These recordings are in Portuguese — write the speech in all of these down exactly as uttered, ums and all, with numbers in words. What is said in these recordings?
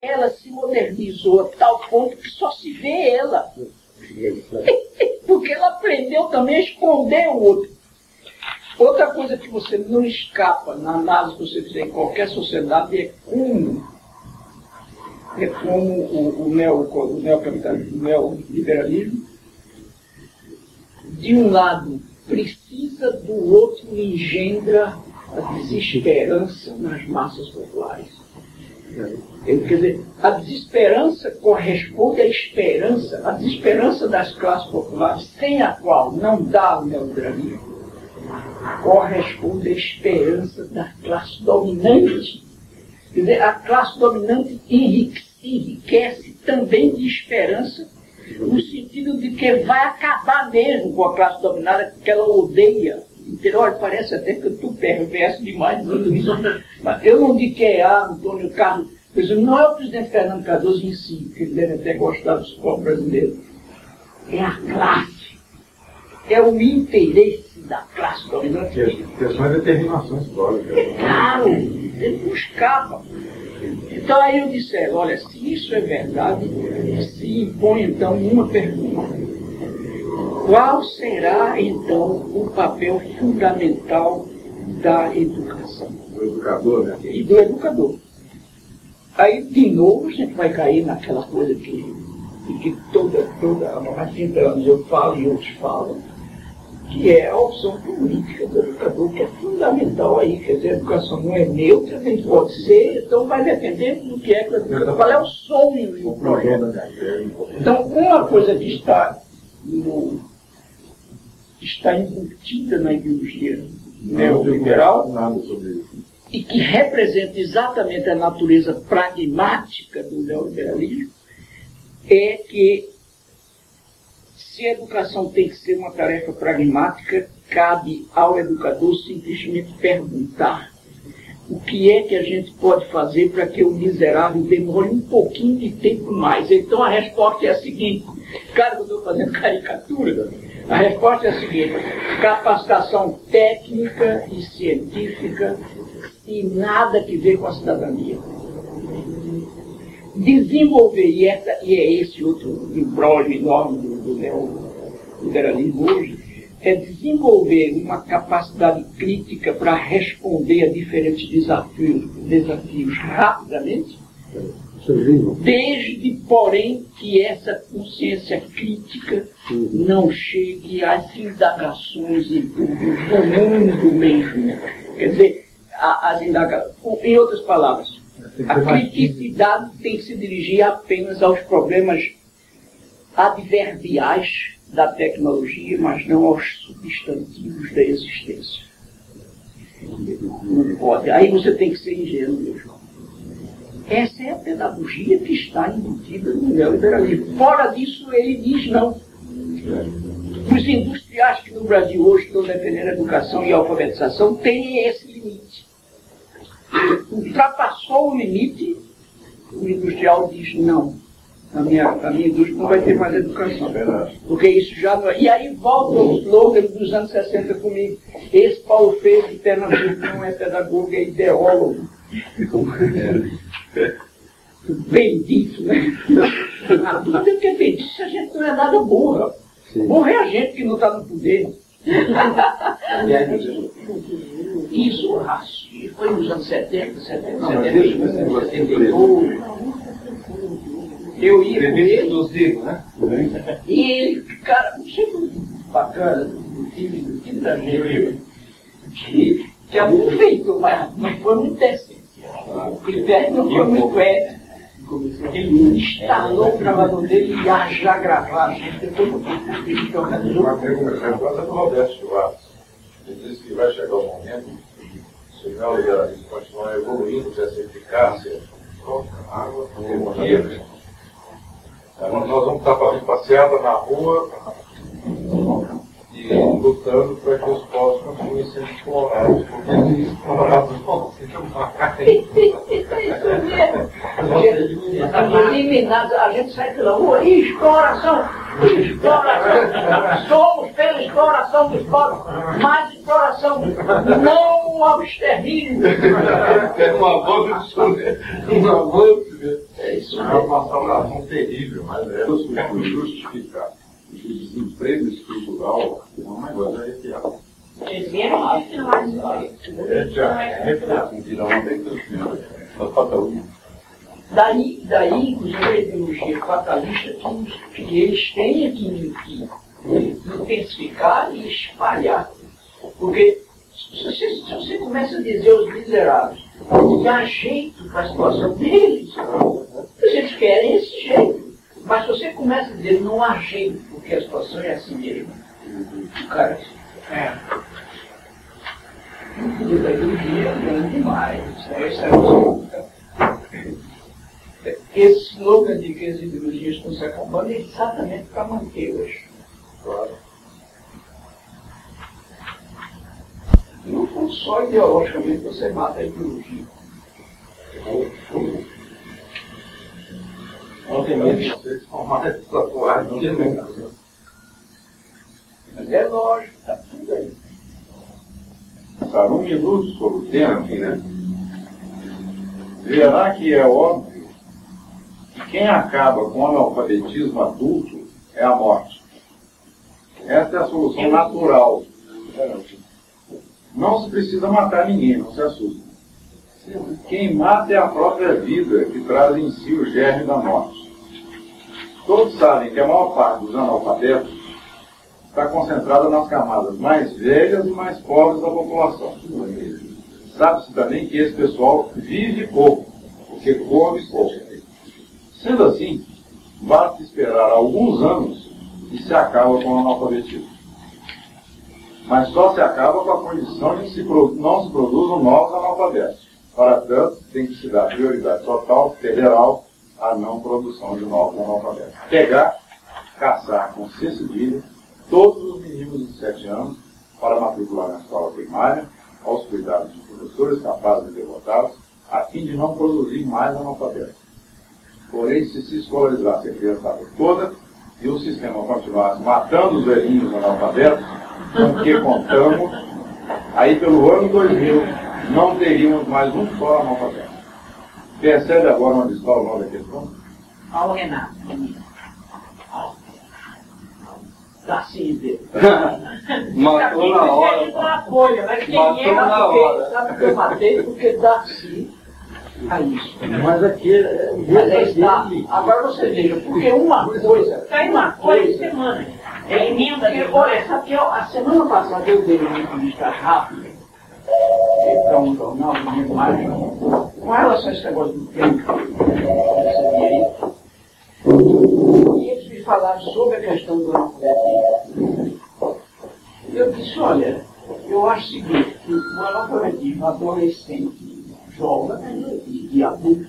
Ela se modernizou a tal ponto que só se vê ela. Porque ela aprendeu também a esconder o outro. Outra coisa que você não escapa na análise que você fizer em qualquer sociedade é como, é como o, o, neo, o neocapitalismo, o neoliberalismo, de um lado precisa, do outro engendra a desesperança nas massas populares. Quer dizer, a desesperança corresponde à esperança, a desesperança das classes populares, sem a qual não dá o neoliberalismo, corresponde à esperança da classe dominante. Quer dizer, a classe dominante enriquece também de esperança, no sentido de que vai acabar mesmo com a classe dominada, porque ela odeia. Olha, parece até que eu estou perverso demais dizendo isso. Mas eu não digo que é a Antônio Carlos, por exemplo, não é o presidente Fernando Cardoso em si, que ele deve até gostar dos povos brasileiros. É a classe. É o interesse da classe dominante. Questão de determinação histórica. Claro, ele não escapa. Então aí eu disse, olha, se isso é verdade, se impõe então uma pergunta. Qual será, então, o papel fundamental da educação? Do educador, né? E do educador. Aí, de novo, a gente vai cair naquela coisa que, que toda, toda há trinta anos eu falo e outros falam, que é a opção política do educador, que é fundamental aí. Quer dizer, a educação não é neutra, nem pode ser, então vai depender do que é que a educação. Qual é o sonho e o projeto? Então, uma coisa que está no... está embutida na ideologia neoliberal e que representa exatamente a natureza pragmática do neoliberalismo, é que se a educação tem que ser uma tarefa pragmática, cabe ao educador simplesmente perguntar o que é que a gente pode fazer para que o miserável demore um pouquinho de tempo mais. Então a resposta é a seguinte, claro que eu estou fazendo caricatura, a resposta é a seguinte: capacitação técnica e científica e nada que ver com a cidadania. Desenvolver, e, essa, e é esse outro embrólio enorme do, do neoliberalismo hoje, é desenvolver uma capacidade crítica para responder a diferentes desafios, desafios rapidamente, desde, porém, que essa consciência crítica não chegue às indagações do mundo mesmo. Quer dizer, as indagações, em outras palavras, a criticidade tem que se dirigir apenas aos problemas adverbiais da tecnologia, mas não aos substantivos da existência. Não pode. Aí você tem que ser ingênuo, meu João. Essa é a pedagogia que está embutida no neoliberalismo. Fora disso, ele diz não. Os industriais que no Brasil hoje estão defendendo a educação e a alfabetização têm esse limite. Ultrapassou o limite, o industrial diz não. A minha, a minha indústria não vai ter mais educação. Porque isso já não é. E aí volta o slogan dos anos sessenta comigo. Esse Paulo Freire de Pernambuco não é pedagogo, é ideólogo. Bendito, né? A dúvida é que é bendito se a gente não é nada burra. Burra é a gente que não está no poder. Isso, racismo, foi nos anos setenta, setenta, setenta e um, setenta e dois. Eu ia com ele, né? E ele, cara, sempre bacana, do time, do time da gente, que, que aproveitou, mas não foi muito decente. O critério não foi muito ético. Ele instalou o gravador dele e ia já gravar a gente. Depois ele organizou. Uma pergunta do Roberto Schwartz. Ele disse que vai chegar o momento, se o neoliberalismo continuar evoluindo dessa eficácia, água, energia, nós vamos estar fazendo passeada na rua e lutando para que os povos continuem sendo explorados, porque eles explorados vão ser eliminados. A gente sai pela rua, exploração, exploração. Somos pela exploração dos povos, mais exploração. Não um extermínio. É um avanço, né? Um avanço, né? É isso É mesmo. uma salvação terrível, mas é justificar. O desemprego estrutural é uma coisa arrepiada. É já, é Daí, daí, inclusive, a ideologia fatalista que, que eles têm que, que intensificar e espalhar. Porque se você, se você começa a dizer aos miseráveis, dá jeito para a situação deles, eles querem esse jeito. Mas se você começa a dizer, não há jeito, porque a situação é assim mesmo, o cara é. O poder da ideologia é grande demais. Esse, é o, esse slogan de que as ideologias estão se acabando é exatamente para mantê-las. Claro. Não fundo, só ideologicamente você mata a ideologia. Ontem mesmo vocês são mais atuais do que nunca. Mas é lógico, está tudo aí. Sabe, um minuto sobre o tema aqui, né? Verá que é óbvio que quem acaba com o analfabetismo adulto é a morte. Essa é a solução natural. Não se precisa matar ninguém, não se assuste. Quem mata é a própria vida que traz em si o germe da morte. Todos sabem que a maior parte dos analfabetos está concentrada nas camadas mais velhas e mais pobres da população. Sabe-se também que esse pessoal vive pouco, porque come pouco. Sendo assim, basta esperar alguns anos e se acaba com o analfabetismo. Mas só se acaba com a condição de que se pro... não se produzam novos analfabetos. Para tanto, tem que se dar prioridade total, federal, à não produção de novos analfabetos. Pegar, caçar com C cedilha todos os meninos de sete anos para matricular na escola primária, aos cuidados de professores capazes de derrotá-los, a fim de não produzir mais analfabetos. Porém, se se escolarizasse a criançada toda e o sistema continuasse matando os velhinhos analfabetos, com que contamos, aí pelo ano dois mil não teríamos mais um só analfabeto. Percebe agora onde está o nome da questão? Olha o Renato. Tá sim, Deus. Matou na hora. Folha, mas quem Matou é, na hora. sabe que eu matei porque dá sim a isso. Mas aqui é Mas aí está. Agora você veja, porque uma coisa. Cai uma coisa semana. É emenda Porque, olha, sabe que eu, a semana passada eu dei uma entrevista rápida para um jornal, não lembro mais, com relação a esse negócio do tempo que eu recebi aí. E eles me falaram sobre a questão do analfabetismo. Eu disse, olha, eu acho o seguinte, que o analfabetismo adolescente, jovem e adulto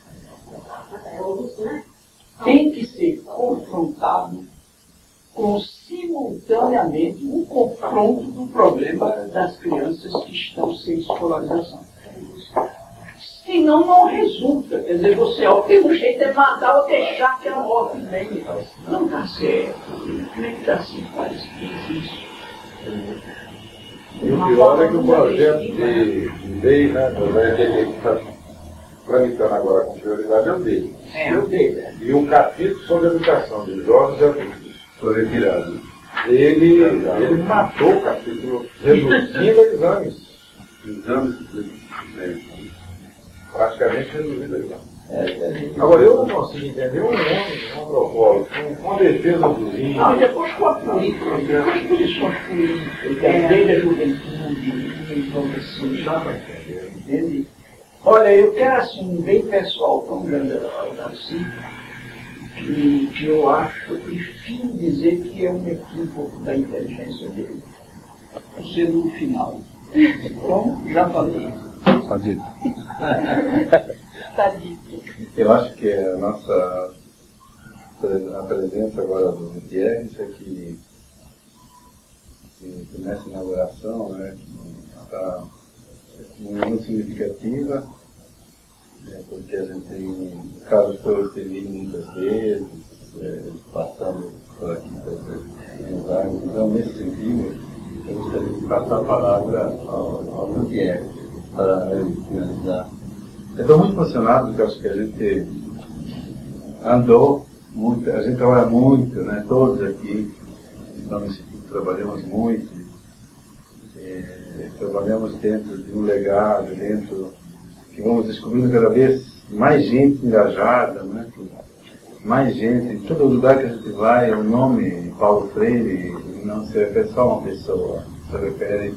tem que ser confrontado com simultaneamente um confronto do problema das crianças que estão sem escolarização. Senão não resulta. Quer dizer, você ó, tem um jeito de matar ou deixar que a morte venha. Não dá certo. Como é que dá certo? Parece que existe. E o pior é que o projeto de, de lei, né, do L G B T que está tramitando agora com prioridade é o dele. É, eu dei, né? E o capítulo sobre a educação de jovens e adultos foi retirado. Ele, ele matou o capítulo reduzindo exames. Exames, né, praticamente reduzindo exames. Agora, eu não consigo entender um homem, um antropólogo, com, com a defesa dos índios. Não, depois com a política, com as posições políticas, desde a juventude, então assim, entende? Olha, eu quero assim, um bem pessoal tão grande assim, que, que eu acho, eu prefiro dizer que é um equívoco da inteligência dele. Sendo o final. Bom, já falei. Está dito. Está dito. Eu acho que a nossa a presença agora do Gutierrez é que, que nessa inauguração, né, está muito significativa, né, porque a gente tem casos que eu teve muitas vezes, é, passando por aqui, por esses lugares. Então, nesse sentido, eu gostaria de passar a palavra ao, ao Daniel para finalizar. Eu estou muito emocionado porque acho que a gente andou muito, a gente trabalha muito, né? Todos aqui no Instituto trabalhamos muito, é, trabalhamos dentro de um legado, dentro que vamos descobrindo cada vez mais gente engajada, né? Mais gente, em todo lugar que a gente vai, o nome Paulo Freire não se refere só a uma pessoa, se refere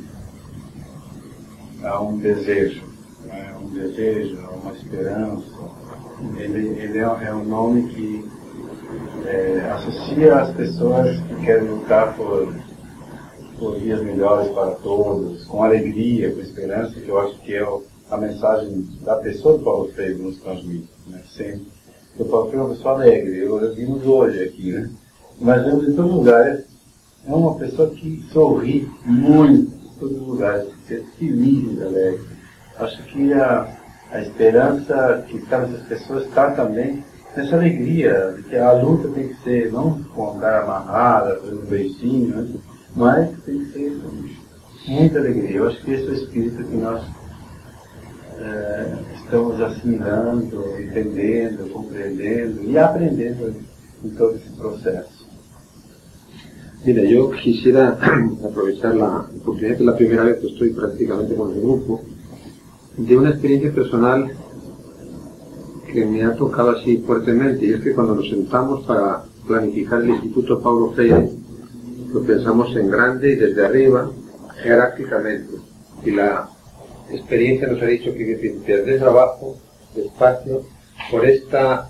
a um desejo, né? Um desejo, a uma esperança. Ele, ele é, é um nome que é, associa as pessoas que querem lutar por, por dias melhores para todos, com alegria, com esperança, que eu acho que é o, a mensagem da pessoa do Paulo Freire nos transmite, né? Sempre. O Paulo Freire é uma pessoa alegre, eu vimos hoje aqui, né? Mas vemos em todo lugar, é uma pessoa que sorri muito, em todo lugar, é feliz, alegre. Acho que a, a esperança que está nessas pessoas está também nessa alegria, de que a luta tem que ser, não com a cara amarrada, fazendo um beijinho, né? Mas tem que ser com muita alegria. Eu acho que esse é o espírito que nós é, estamos assimilando, entendendo, compreendendo e aprendendo em todo esse processo. Mira, yo quisiera aprovechar la oportunidad, que es la primera vez que estoy prácticamente con el grupo, de una experiencia personal que me ha tocado así fuertemente, y es que cuando nos sentamos para planificar el Instituto Paulo Freire, lo pensamos en grande y desde arriba, jerárquicamente, y la experiencia nos ha dicho que desde abajo, despacio, por esta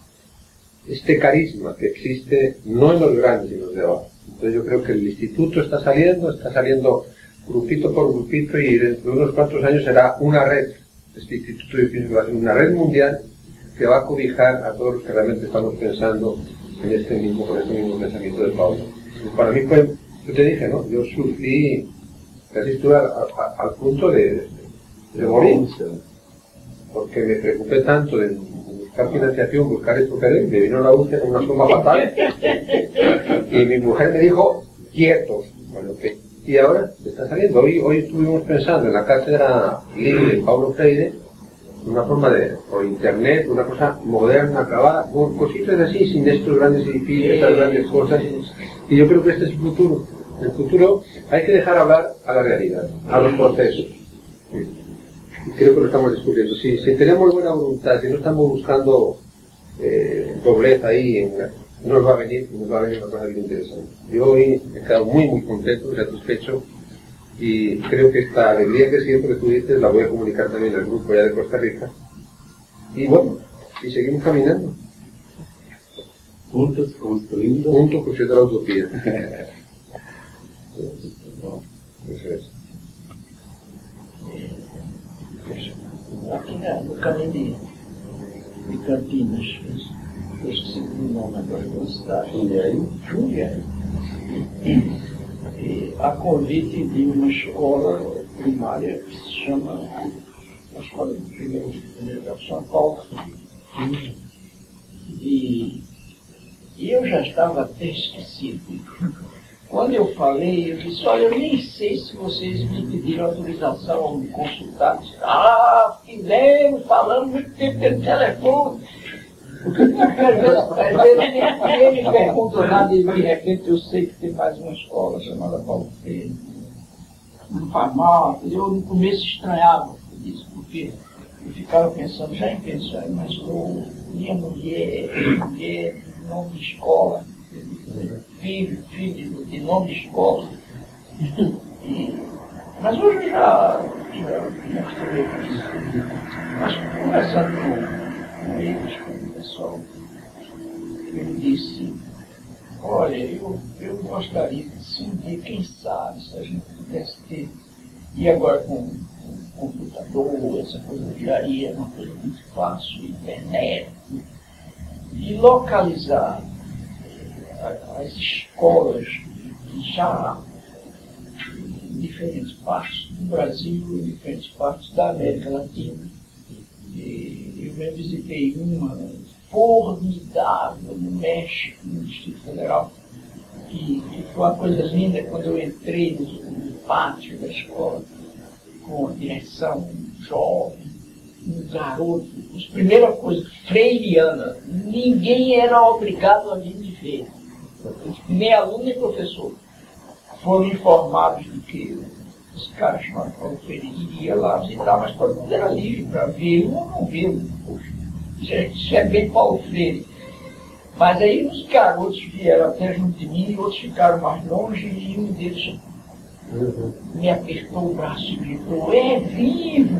este carisma que existe no en los grandes y en los de abajo. Entonces yo creo que el instituto está saliendo, está saliendo grupito por grupito, y dentro de unos cuantos años será una red. Este instituto yo pienso que va a ser una red mundial que va a cobijar a todos los que realmente estamos pensando en este mismo, con este mismo pensamiento de Pablo. Y para mí fue, yo te dije, ¿no? Yo sufrí, casi estuve al, al, al punto de, de morir, porque me preocupé tanto de buscar financiación, buscar esto, que me vino la úlcera en una suma fatal, y mi mujer me dijo, quietos. Bueno, ¿qué? Y ahora está saliendo. Hoy, hoy estuvimos pensando en la cátedra libre de Paulo Freire, una forma de, por internet, una cosa moderna, acabada, con cositas así, sin estos grandes edificios, estas grandes cosas. Y yo creo que este es el futuro. El futuro hay que dejar hablar a la realidad, a los procesos. Y creo que lo estamos descubriendo. Si, si tenemos buena voluntad, si no estamos buscando eh, doblez ahí, en, nos va a venir, nos va a venir una cosa bien interesante. Yo hoy he quedado muy, muy contento, satisfecho, y creo que esta alegría que siempre tú dices la voy a comunicar también al grupo ya de Costa Rica. Y bueno, y seguimos caminando. Juntos construyendo. Juntos construyendo la utopía. Eso es. Aqui no caminho de, de Campinas, eu esqueci o nome agora da cidade. Jundiaí. Jundiaí. E a convite de uma escola primária que se chama a Escola de Primeiro de São Paulo. E, e eu já estava até esquecido. Quando eu falei, eu disse, olha, eu nem sei se vocês me pediram autorização a me consultar. Ah, fizemos, falando muito tempo pelo telefone. Porque às vezes ninguém me pergunta nada e de repente eu sei que tem mais uma escola chamada Paulo Freire. Não faz mal, eu no começo estranhava isso, porque eu ficava pensando já em pensar, mas eu, minha mulher, mulher, nome de escola. Filho, filho de nome de escola. E, mas hoje eu já já mostrei isso. Mas conversando com, com eles, com o pessoal, eu disse, olha, eu, eu gostaria que se um dia, quem sabe, se a gente pudesse ter, e agora com, com computador, essa coisa viraria uma coisa muito fácil, internet, e localizar as escolas já em diferentes partes do Brasil e em diferentes partes da América Latina. E eu me visitei uma formidável no México, no Distrito Federal, e, e foi uma coisa linda quando eu entrei nos, pátio da escola, com a direção jovem, um garoto, a primeira coisa, freiriana, ninguém era obrigado a vir de feira, nem aluno nem professor. Foram informados de que os caras chamaram Paulo Freire iria lá visitar, mas todo mundo era livre para vê-lo ou não vê-lo. Isso é bem Paulo Freire. Mas aí os garotos vieram até junto de mim e outros ficaram mais longe e um deles uhum. me apertou o braço e gritou: é vivo!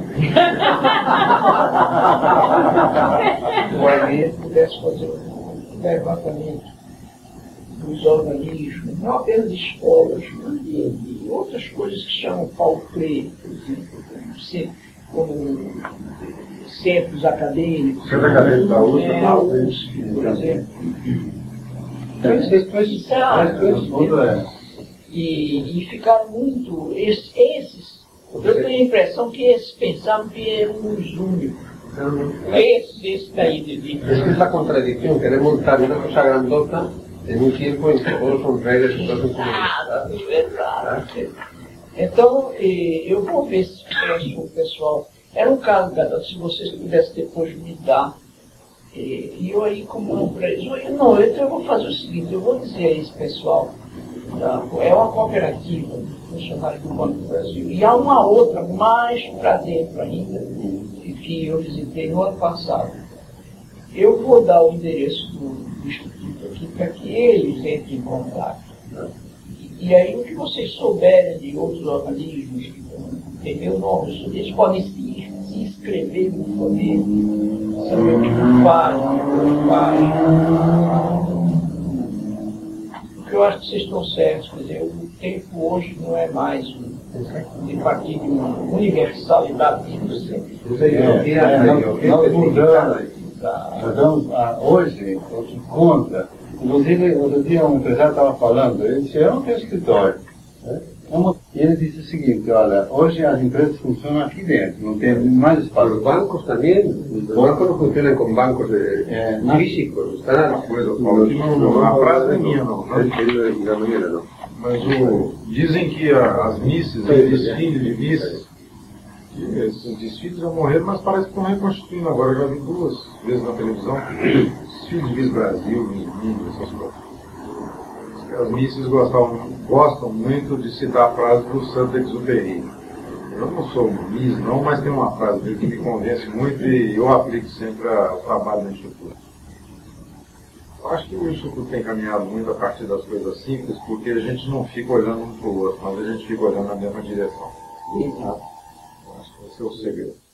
O Aimee pudesse fazer o levantamento dos organismos, não apenas de escolas, mas de, de outras coisas que chamam Paulo Freire, por exemplo, como centros acadêmicos. Centro acadêmico da U S P, é, U S P, por exemplo. Então, essas coisas são. E, e ficaram muito. Esses, esses, eu tenho a impressão que esses pensavam que eram os únicos. Esses, esses daí de vida. Es que es la contradicción, querer montar una cosa grandota en un tiempo en que todos son reyes y todos son comunistas. Então, eu vou ver se peço o pessoal. Era um caso, galera, se vocês pudessem depois me dar. E eu aí, como não para eles, eu, não, então eu vou fazer o seguinte: eu vou dizer a esse pessoal, tá? É uma cooperativa de funcionários do Banco do Brasil, e há uma outra mais para dentro ainda, que eu visitei no ano passado. Eu vou dar o endereço do, do Instituto aqui para que eles entrem em contato. E, e aí, o que vocês souberem de outros organismos que tem meu nome, eles podem se, se inscrever no poder, saber o que fazem, como fazem. Porque eu acho que vocês estão certos, quer dizer, o tempo hoje não é mais de partir de uma universalidade de você. Nós mudamos. Nós damos, ah, hoje, o que conta, inclusive, outro dia um empresário estava falando, ele disse: eu não tenho escritório. Né? E ele disse o seguinte: olha, hoje as empresas funcionam aqui dentro, não tem mais espaço. Los bancos también, los bancos no funcionan con bancos de, é, físicos, están Coisa, Paulo, que não, não, a frase é minha, não. não. Da maneira, não. Mas o, dizem que a, as misses, os desfiles de misses, que esses desfiles já morreram, mas parece que estão reconstituindo agora. Eu já vi duas vezes na televisão, desfile de Miss Brasil, Miss Mundo, essas coisas. As misses gostam, gostam muito de citar a frase do Saint-Exupéry. Eu não sou Miss, não, mas tem uma frase dele que me convence muito e eu aplico sempre ao trabalho do Instituto. Eu acho que o Instituto tem caminhado muito a partir das coisas simples, porque a gente não fica olhando um para o outro, mas a gente fica olhando na mesma direção. Exato. Eu acho que esse é o segredo.